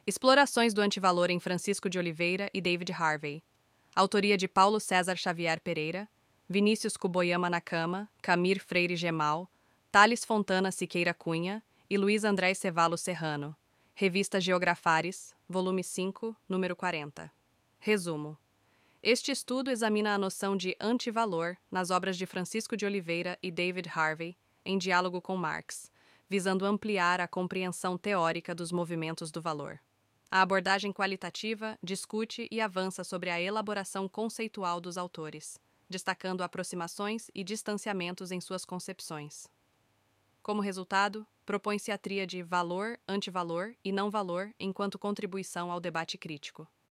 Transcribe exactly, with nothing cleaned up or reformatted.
Explorações do antivalor em Francisco de Oliveira e David Harvey. Autoria de Paulo César Xavier Pereira, Vinícius Kuboyama Nakama, Camir Freire Gemal, Thales Fontana Siqueira Cunha e Luiz André Cevalo Serrano. Revista Geografares, volume cinco, número quarenta. Resumo. Este estudo examina a noção de antivalor nas obras de Francisco de Oliveira e David Harvey, em diálogo com Marx, visando ampliar a compreensão teórica dos movimentos do valor. A abordagem qualitativa discute e avança sobre a elaboração conceitual dos autores, destacando aproximações e distanciamentos em suas concepções. Como resultado, propõe-se a tríade valor, antivalor e não valor enquanto contribuição ao debate crítico.